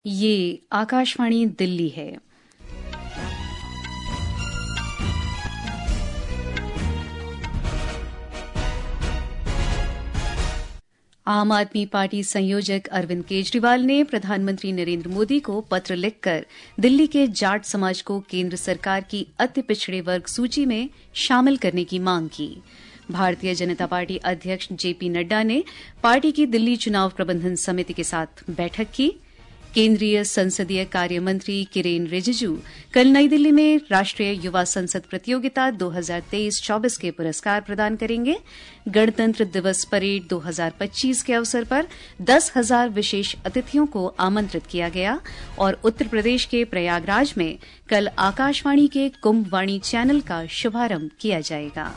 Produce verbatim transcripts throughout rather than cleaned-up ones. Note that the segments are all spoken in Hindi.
ये आकाशवाणी दिल्ली है। आम आदमी पार्टी संयोजक अरविंद केजरीवाल ने प्रधानमंत्री नरेंद्र मोदी को पत्र लिखकर दिल्ली के जाट समाज को केंद्र सरकार की अति पिछड़े वर्ग सूची में शामिल करने की मांग की। भारतीय जनता पार्टी अध्यक्ष जेपी नड्डा ने पार्टी की दिल्ली चुनाव प्रबंधन समिति के साथ बैठक की। केंद्रीय संसदीय कार्य मंत्री किरेन रिजिजू कल नई दिल्ली में राष्ट्रीय युवा संसद प्रतियोगिता दो हज़ार तेईस चौबीस के पुरस्कार प्रदान करेंगे। गणतंत्र दिवस परेड दो हज़ार पच्चीस के अवसर पर दस हजार विशेष अतिथियों को आमंत्रित किया गया और उत्तर प्रदेश के प्रयागराज में कल आकाशवाणी के कुंभवाणी चैनल का शुभारंभ किया जाएगा।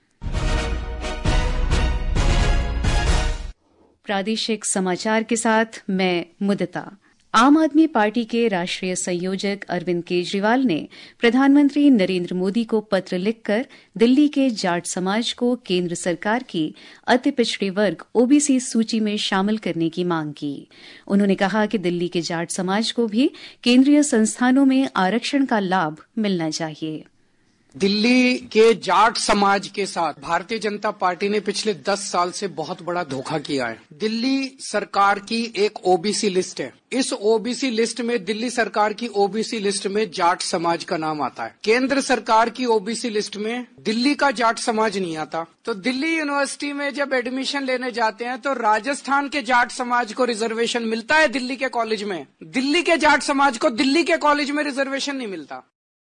प्रादेशिक समाचार के साथ मैं मुदिता। आम आदमी पार्टी के राष्ट्रीय संयोजक अरविंद केजरीवाल ने प्रधानमंत्री नरेंद्र मोदी को पत्र लिखकर दिल्ली के जाट समाज को केंद्र सरकार की अति पिछड़े वर्ग ओबीसी सूची में शामिल करने की मांग की। उन्होंने कहा कि दिल्ली के जाट समाज को भी केंद्रीय संस्थानों में आरक्षण का लाभ मिलना चाहिए। दिल्ली के जाट समाज के साथ भारतीय जनता पार्टी ने पिछले दस साल से बहुत बड़ा धोखा किया है। दिल्ली सरकार की एक ओबीसी लिस्ट है। इस ओबीसी लिस्ट में, दिल्ली सरकार की ओबीसी लिस्ट में जाट समाज का नाम आता है। केंद्र सरकार की ओबीसी लिस्ट में दिल्ली का जाट समाज नहीं आता। तो दिल्ली यूनिवर्सिटी में जब एडमिशन लेने जाते हैं तो राजस्थान के जाट समाज को रिजर्वेशन मिलता है दिल्ली के कॉलेज में, दिल्ली के जाट समाज को दिल्ली के कॉलेज में रिजर्वेशन नहीं मिलता।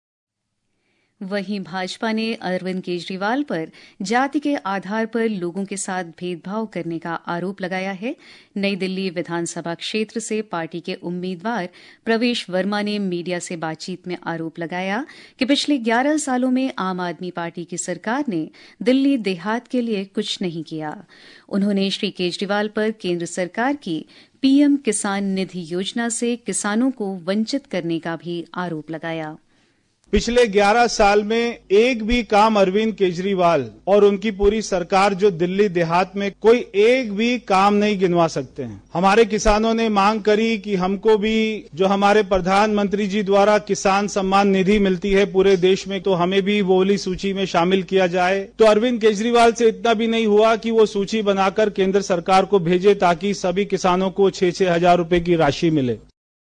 वहीं भाजपा ने अरविंद केजरीवाल पर जाति के आधार पर लोगों के साथ भेदभाव करने का आरोप लगाया है। नई दिल्ली विधानसभा क्षेत्र से पार्टी के उम्मीदवार प्रवेश वर्मा ने मीडिया से बातचीत में आरोप लगाया कि पिछले ग्यारह सालों में आम आदमी पार्टी की सरकार ने दिल्ली देहात के लिए कुछ नहीं किया। उन्होंने श्री केजरीवाल पर केंद्र सरकार की पीएम किसान निधि योजना से किसानों को वंचित करने का भी आरोप लगाया। पिछले ग्यारह साल में एक भी काम अरविंद केजरीवाल और उनकी पूरी सरकार जो दिल्ली देहात में कोई एक भी काम नहीं गिनवा सकते हैं। हमारे किसानों ने मांग करी कि हमको भी जो हमारे प्रधानमंत्री जी द्वारा किसान सम्मान निधि मिलती है पूरे देश में, तो हमें भी वो वाली सूची में शामिल किया जाए। तो अरविंद केजरीवाल से इतना भी नहीं हुआ कि वो सूची बनाकर केंद्र सरकार को भेजे ताकि सभी किसानों को छह छह हजार रूपये की राशि मिले।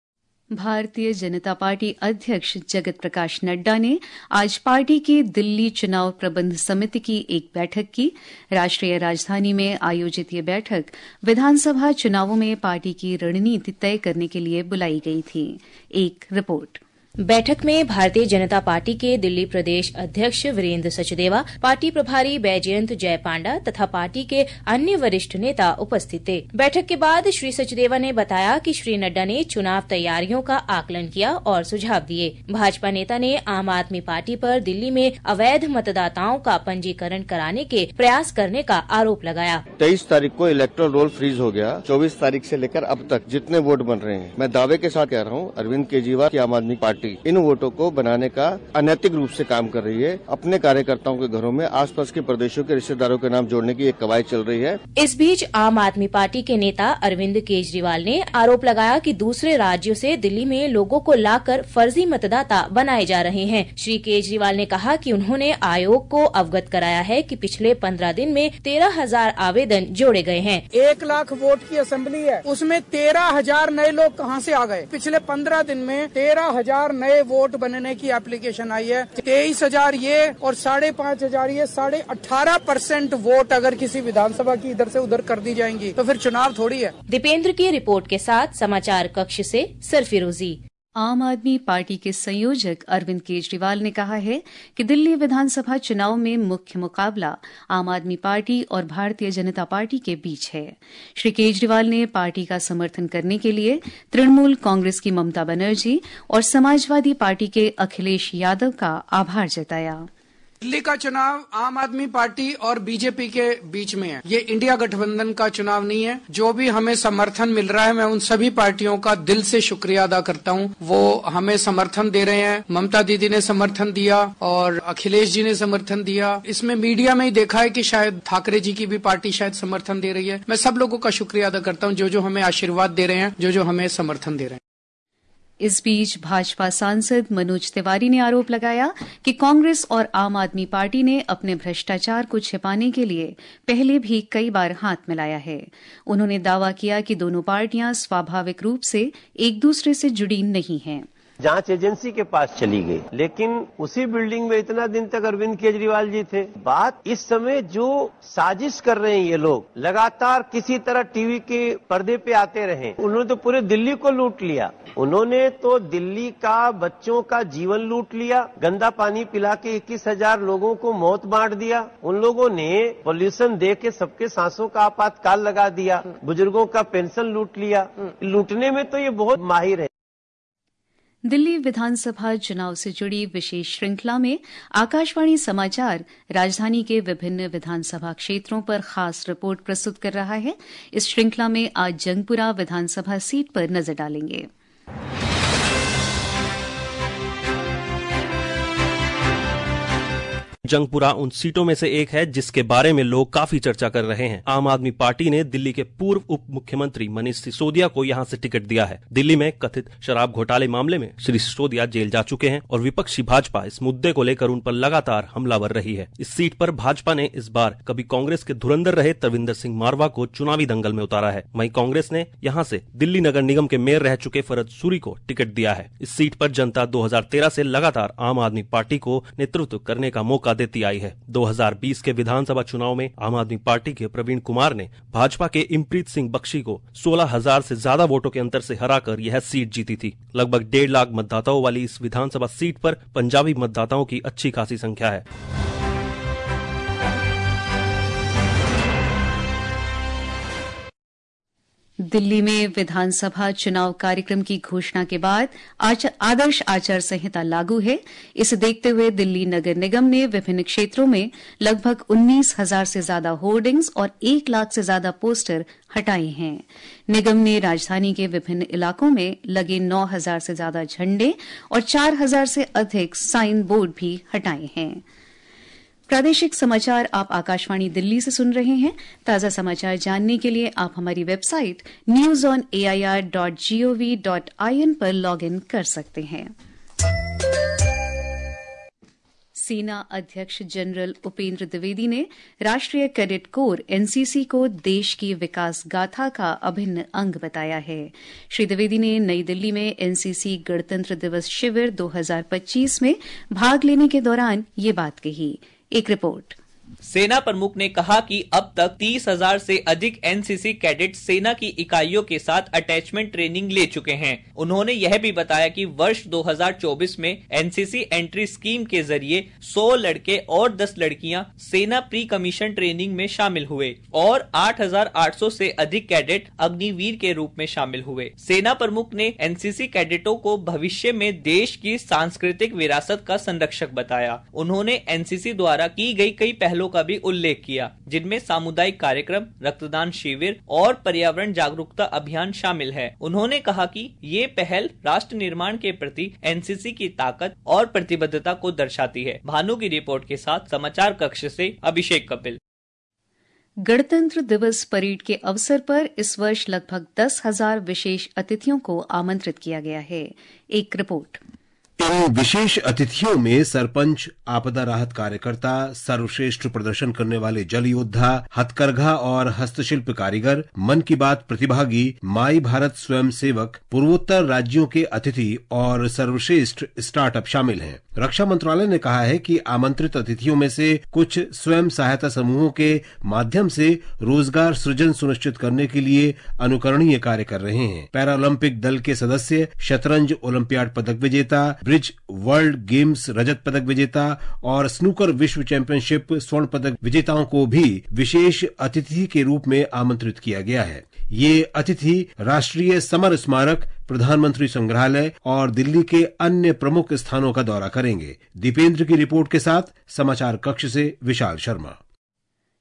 भारतीय जनता पार्टी अध्यक्ष जगत प्रकाश नड्डा ने आज पार्टी की दिल्ली चुनाव प्रबंध समिति की एक बैठक की। राष्ट्रीय राजधानी में आयोजित ये बैठक विधानसभा चुनावों में पार्टी की रणनीति तय करने के लिए बुलाई गई थी। एक रिपोर्ट। बैठक में भारतीय जनता पार्टी के दिल्ली प्रदेश अध्यक्ष वीरेंद्र सचदेवा, पार्टी प्रभारी बैजयंत जय पांडा तथा पार्टी के अन्य वरिष्ठ नेता उपस्थित थे। बैठक के बाद श्री सचदेवा ने बताया कि श्री नड्डा ने चुनाव तैयारियों का आकलन किया और सुझाव दिए। भाजपा नेता ने आम आदमी पार्टी पर दिल्ली में अवैध मतदाताओं का पंजीकरण कराने के प्रयास करने का आरोप लगाया। तेईस तारीख को इलेक्टोरल रोल फ्रीज हो गया। चौबीस तारीख से लेकर अब तक जितने वोट बन रहे हैं, मैं दावे के साथ कह रहा हूँ, अरविंद केजरीवाल की आम आदमी पार्टी इन वोटों को बनाने का अनैतिक रूप से काम कर रही है। अपने कार्यकर्ताओं के घरों में आसपास के प्रदेशों के रिश्तेदारों के नाम जोड़ने की एक कवायद चल रही है। इस बीच आम आदमी पार्टी के नेता अरविंद केजरीवाल ने आरोप लगाया कि दूसरे राज्यों से दिल्ली में लोगों को लाकर फर्जी मतदाता बनाए जा रहे हैं। श्री केजरीवाल ने कहा कि उन्होंने आयोग को अवगत कराया है कि पिछले पंद्रह दिन में तेरह हजार आवेदन जोड़े गए हैं। एक लाख वोट की असेंबली है, उसमें तेरह हजार नए लोग कहाँ से आ गए? पिछले पंद्रह दिन में तेरह हजार नए वोट बनने की एप्लीकेशन आई है। तेईस हजार ये और साढ़े पाँच हजार ये, साढ़े अठारह परसेंट वोट अगर किसी विधानसभा की इधर से उधर कर दी जाएंगी तो फिर चुनाव थोड़ी है। दीपेंद्र की रिपोर्ट के साथ समाचार कक्ष से सरफिरोजी। आम आदमी पार्टी के संयोजक अरविंद केजरीवाल ने कहा है कि दिल्ली विधानसभा चुनाव में मुख्य मुकाबला आम आदमी पार्टी और भारतीय जनता पार्टी के बीच है। श्री केजरीवाल ने पार्टी का समर्थन करने के लिए तृणमूल कांग्रेस की ममता बनर्जी और समाजवादी पार्टी के अखिलेश यादव का आभार जताया। दिल्ली का चुनाव आम आदमी पार्टी और बीजेपी के बीच में है। ये इंडिया गठबंधन का चुनाव नहीं है। जो भी हमें समर्थन मिल रहा है, मैं उन सभी पार्टियों का दिल से शुक्रिया अदा करता हूँ। वो हमें समर्थन दे रहे हैं। ममता दीदी ने समर्थन दिया और अखिलेश जी ने समर्थन दिया। इसमें मीडिया में ही देखा है कि शायद ठाकरे जी की भी पार्टी शायद समर्थन दे रही है। मैं सब लोगों का शुक्रिया अदा करता हूँ जो जो हमें आशीर्वाद दे रहे हैं, जो जो हमें समर्थन दे रहे हैं। इस बीच भाजपा सांसद मनोज तिवारी ने आरोप लगाया कि कांग्रेस और आम आदमी पार्टी ने अपने भ्रष्टाचार को छिपाने के लिए पहले भी कई बार हाथ मिलाया है। उन्होंने दावा किया कि दोनों पार्टियां स्वाभाविक रूप से एक दूसरे से जुड़ी नहीं हैं। जांच एजेंसी के पास चली गई, लेकिन उसी बिल्डिंग में इतना दिन तक अरविंद केजरीवाल जी थे। बात इस समय जो साजिश कर रहे हैं ये लोग, लगातार किसी तरह टीवी के पर्दे पे आते रहे। उन्होंने तो पूरे दिल्ली को लूट लिया। उन्होंने तो दिल्ली का बच्चों का जीवन लूट लिया, गंदा पानी पिला के इक्कीस हजार लोगों को मौत बांट दिया। उन लोगों ने पॉल्यूशन दे के सबके सांसों का आपातकाल लगा दिया, बुजुर्गों का पेंशन लूट लिया। लूटने में तो ये बहुत माहिर है। दिल्ली विधानसभा चुनाव से जुड़ी विशेष श्रृंखला में आकाशवाणी समाचार राजधानी के विभिन्न विधानसभा क्षेत्रों पर खास रिपोर्ट प्रस्तुत कर रहा है। इस श्रृंखला में आज जंगपुरा विधानसभा सीट पर नजर डालेंगे। जंगपुरा उन सीटों में से एक है जिसके बारे में लोग काफी चर्चा कर रहे हैं। आम आदमी पार्टी ने दिल्ली के पूर्व उप मुख्यमंत्री मनीष सिसोदिया को यहां से टिकट दिया है। दिल्ली में कथित शराब घोटाले मामले में श्री सिसोदिया जेल जा चुके हैं और विपक्षी भाजपा इस मुद्दे को लेकर उन पर लगातार हमलावर रही है। इस सीट पर भाजपा ने इस बार कभी कांग्रेस के धुरंधर रहे तरविंदर सिंह मारवा को चुनावी दंगल में उतारा है। वहीं कांग्रेस ने यहां से दिल्ली नगर निगम के मेयर रह चुके फरद सूरी को टिकट दिया है। इस सीट पर जनता दो हजार तेरह से लगातार आम आदमी पार्टी को नेतृत्व करने का मौका देती आई है। दो हजार बीस के विधानसभा चुनाव में आम आदमी पार्टी के प्रवीण कुमार ने भाजपा के इमप्रीत सिंह बख्शी को सोलह हजार से ज्यादा वोटों के अंतर से हराकर यह सीट जीती थी। लगभग डेढ़ लाख मतदाताओं वाली इस विधानसभा सीट पर पंजाबी मतदाताओं की अच्छी खासी संख्या है। दिल्ली में विधानसभा चुनाव कार्यक्रम की घोषणा के बाद आदर्श आचार संहिता लागू है। इसे देखते हुए दिल्ली नगर निगम ने विभिन्न क्षेत्रों में लगभग उन्नीस हजार से ज्यादा होर्डिंग्स और एक लाख से ज्यादा पोस्टर हटाए हैं। निगम ने राजधानी के विभिन्न इलाकों में लगे नौ हजार से ज्यादा झंडे और चार हजार से अधिक साइन बोर्ड भी हटाए हैं। प्रादेशिक समाचार आप आकाशवाणी दिल्ली से सुन रहे हैं। ताजा समाचार जानने के लिए आप हमारी website news on A I R dot G O V dot I N पर लॉग इन कर सकते हैं। सेना अध्यक्ष जनरल उपेंद्र द्विवेदी ने राष्ट्रीय cadet corps N C C को देश की विकास गाथा का अभिन्न अंग बताया है। श्री द्विवेदी ने नई दिल्ली में एन सी सी गणतंत्र दिवस शिविर दो हजार पच्चीस में भाग लेने के दौरान ये बात कही। एक रिपोर्ट। सेना प्रमुख ने कहा कि अब तक तीस हजार से अधिक एन सी सी कैडेट सेना की इकाइयों के साथ अटैचमेंट ट्रेनिंग ले चुके हैं। उन्होंने यह भी बताया कि वर्ष दो हजार चौबीस में N C C entry scheme के जरिए सौ लड़के और दस लड़कियां सेना प्री कमीशन ट्रेनिंग में शामिल हुए और आठ हजार आठ सौ से अधिक कैडेट अग्निवीर के रूप में शामिल हुए। सेना प्रमुख ने एन सी सी कैडेटों को भविष्य में देश की सांस्कृतिक विरासत का संरक्षक बताया। उन्होंने एन सी सी द्वारा की गई कई पहलों का भी उल्लेख किया, जिनमें सामुदायिक कार्यक्रम, रक्तदान शिविर और पर्यावरण जागरूकता अभियान शामिल है। उन्होंने कहा कि ये पहल राष्ट्र निर्माण के प्रति एन सी सी की ताकत और प्रतिबद्धता को दर्शाती है। भानु की रिपोर्ट के साथ समाचार कक्ष से अभिषेक कपिल। गणतंत्र दिवस परेड के अवसर पर इस वर्ष लगभग दस हजार विशेष अतिथियों को आमंत्रित किया गया है। एक रिपोर्ट। इन विशेष अतिथियों में सरपंच, आपदा राहत कार्यकर्ता, सर्वश्रेष्ठ प्रदर्शन करने वाले जल योद्धा, हथकरघा और हस्तशिल्प कारीगर, मन की बात प्रतिभागी, माई भारत स्वयं सेवक, पूर्वोत्तर राज्यों के अतिथि और सर्वश्रेष्ठ स्टार्टअप शामिल हैं। रक्षा मंत्रालय ने कहा है कि आमंत्रित अतिथियों में से कुछ स्वयं सहायता समूहों के माध्यम से रोजगार सृजन सुनिश्चित करने के लिए अनुकरणीय कार्य कर रहे हैं। पैरालंपिक दल के सदस्य, शतरंज ओलंपियाड पदक विजेता, ब्रिज वर्ल्ड गेम्स रजत पदक विजेता और स्नूकर विश्व चैंपियनशिप स्वर्ण पदक विजेताओं को भी विशेष अतिथि के रूप में आमंत्रित किया गया है। ये अतिथि राष्ट्रीय समर स्मारक, प्रधानमंत्री संग्रहालय और दिल्ली के अन्य प्रमुख स्थानों का दौरा करेंगे। दीपेंद्र की रिपोर्ट के साथ समाचार कक्ष से विशाल शर्मा।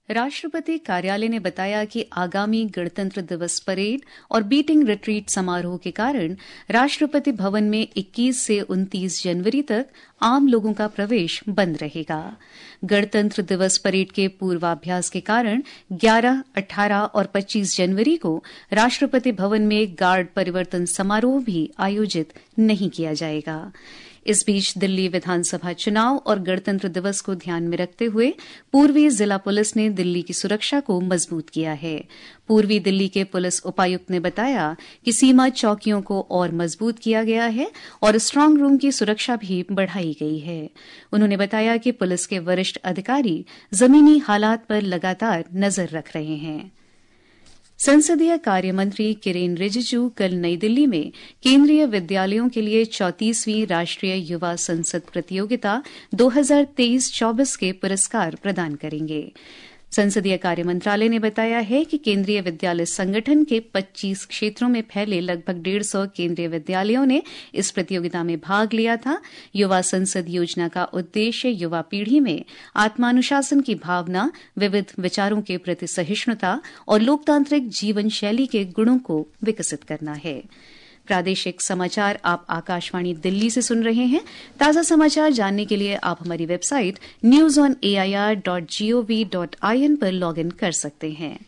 राष्ट्रपति कार्यालय ने बताया कि आगामी गणतंत्र दिवस परेड और बीटिंग रिट्रीट समारोह के कारण राष्ट्रपति भवन में इक्कीस से उनतीस जनवरी तक आम लोगों का प्रवेश बंद रहेगा। गणतंत्र दिवस परेड के पूर्वाभ्यास के कारण ग्यारह, अठारह और पच्चीस जनवरी को राष्ट्रपति भवन में गार्ड परिवर्तन समारोह भी आयोजित नहीं किया जाएगा। इस बीच दिल्ली विधानसभा चुनाव और गणतंत्र दिवस को ध्यान में रखते हुए पूर्वी जिला पुलिस ने दिल्ली की सुरक्षा को मजबूत किया है। पूर्वी दिल्ली के पुलिस उपायुक्त ने बताया कि सीमा चौकियों को और मजबूत किया गया है और स्ट्रांग रूम की सुरक्षा भी बढ़ाई गई है। उन्होंने बताया कि पुलिस के वरिष्ठ अधिकारी जमीनी हालात पर लगातार नजर रख रहे हैं। संसदीय कार्य मंत्री किरेन रिजिजू कल नई दिल्ली में केंद्रीय विद्यालयों के लिए चौंतीसवीं राष्ट्रीय युवा संसद प्रतियोगिता दो हज़ार तेईस चौबीस के पुरस्कार प्रदान करेंगे। संसदीय कार्य मंत्रालय ने बताया है कि केंद्रीय विद्यालय संगठन के पच्चीस क्षेत्रों में फैले लगभग डेढ़ सौ केंद्रीय विद्यालयों ने इस प्रतियोगिता में भाग लिया था। युवा संसद योजना का उद्देश्य युवा पीढ़ी में आत्मानुशासन की भावना, विविध विचारों के प्रति सहिष्णुता और लोकतांत्रिक जीवन शैली के गुणों को विकसित करना है। प्रादेशिक समाचार आप आकाशवाणी दिल्ली से सुन रहे हैं। ताजा समाचार जानने के लिए आप हमारी website news on A I R dot G O V dot I N पर लॉग इन कर सकते हैं।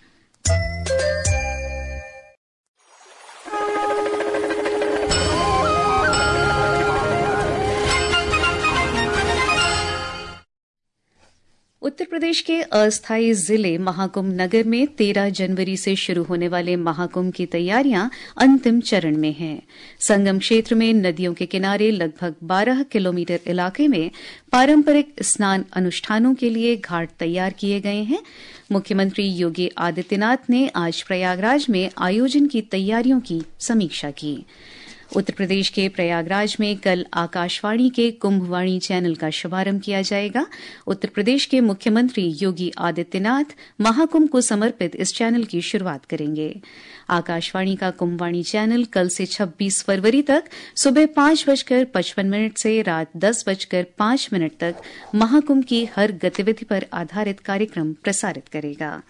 उत्तर प्रदेश के अस्थायी जिले महाकुंभ नगर में तेरह जनवरी से शुरू होने वाले महाकुंभ की तैयारियां अंतिम चरण में हैं। संगम क्षेत्र में नदियों के किनारे लगभग बारह किलोमीटर इलाके में पारंपरिक स्नान अनुष्ठानों के लिए घाट तैयार किए गए हैं। मुख्यमंत्री योगी आदित्यनाथ ने आज प्रयागराज में आयोजन की तैयारियों की समीक्षा की। उत्तर प्रदेश के प्रयागराज में कल आकाशवाणी के कुंभवाणी चैनल का शुभारंभ किया जाएगा। उत्तर प्रदेश के मुख्यमंत्री योगी आदित्यनाथ महाकुंभ को समर्पित इस चैनल की शुरुआत करेंगे। आकाशवाणी का कुंभवाणी चैनल कल से छब्बीस फरवरी तक सुबह पांच बजकर पचपन मिनट से रात दस बजकर पांच मिनट तक महाकुंभ की हर गतिविधि पर आधारित कार्यक्रम प्रसारित करेगा।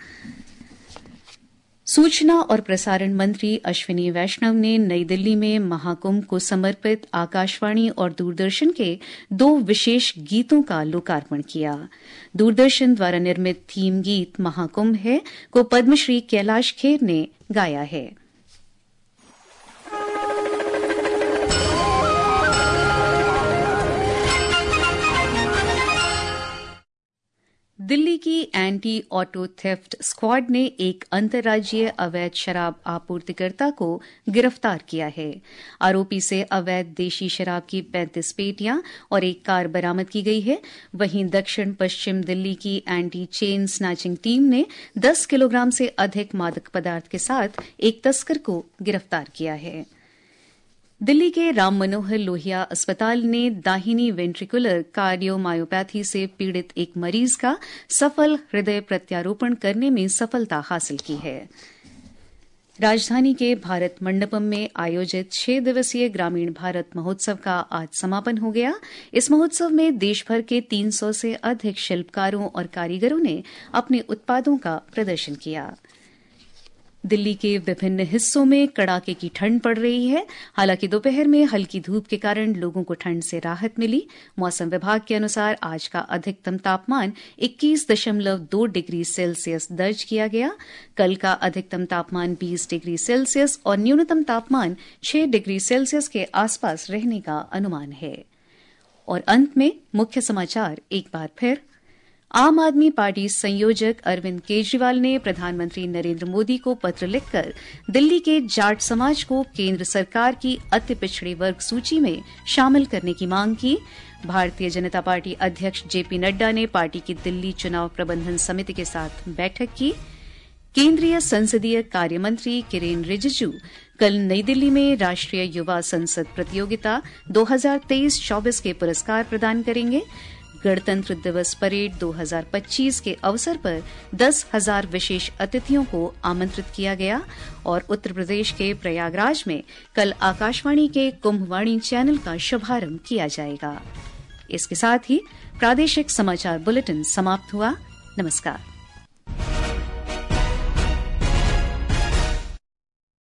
सूचना और प्रसारण मंत्री अश्विनी वैष्णव ने नई दिल्ली में महाकुंभ को समर्पित आकाशवाणी और दूरदर्शन के दो विशेष गीतों का लोकार्पण किया। दूरदर्शन द्वारा निर्मित थीम गीत महाकुंभ है को पद्मश्री कैलाश खेर ने गाया है। दिल्ली की एंटी ऑटो थेफ्ट स्क्वाड ने एक अंतर्राज्यीय अवैध शराब आपूर्तिकर्ता को गिरफ्तार किया है। आरोपी से अवैध देशी शराब की पैंतीस पेटियां और एक कार बरामद की गई है। वहीं दक्षिण पश्चिम दिल्ली की एंटी चेन स्नैचिंग टीम ने दस किलोग्राम से अधिक मादक पदार्थ के साथ एक तस्कर को गिरफ्तार किया है। दिल्ली के राम मनोहर लोहिया अस्पताल ने दाहिनी वेंट्रिकुलर कार्डियोमायोपैथी से पीड़ित एक मरीज का सफल हृदय प्रत्यारोपण करने में सफलता हासिल की है। राजधानी के भारत मंडपम में आयोजित छह दिवसीय ग्रामीण भारत महोत्सव का आज समापन हो गया। इस महोत्सव में देशभर के तीन सौ से अधिक शिल्पकारों और कारीगरों ने अपने उत्पादों का प्रदर्शन किया। दिल्ली के विभिन्न हिस्सों में कड़ाके की ठंड पड़ रही है। हालांकि दोपहर में हल्की धूप के कारण लोगों को ठंड से राहत मिली। मौसम विभाग के अनुसार आज का अधिकतम तापमान इक्कीस दशमलव दो डिग्री सेल्सियस दर्ज किया गया। कल का अधिकतम तापमान बीस डिग्री सेल्सियस और न्यूनतम तापमान छह डिग्री सेल्सियस के आसपास रहने का अनुमान है। और अंत में मुख्य समाचार एक बार फिर। आम आदमी पार्टी संयोजक अरविंद केजरीवाल ने प्रधानमंत्री नरेंद्र मोदी को पत्र लिखकर दिल्ली के जाट समाज को केंद्र सरकार की अति पिछड़े वर्ग सूची में शामिल करने की मांग की। भारतीय जनता पार्टी अध्यक्ष जेपी नड्डा ने पार्टी की दिल्ली चुनाव प्रबंधन समिति के साथ बैठक की। केंद्रीय संसदीय कार्य मंत्री किरेन रिजिजू कल नई दिल्ली में राष्ट्रीय युवा संसद प्रतियोगिता दो हज़ार तेईस चौबीस के पुरस्कार प्रदान करेंगे। गणतंत्र दिवस परेड दो हज़ार पच्चीस के अवसर पर दस हज़ार विशेष अतिथियों को आमंत्रित किया गया। और उत्तर प्रदेश के प्रयागराज में कल आकाशवाणी के कुंभवाणी चैनल का शुभारंभ किया जाएगा। इसके साथ ही प्रादेशिक समाचार बुलेटिन समाप्त हुआ। नमस्कार।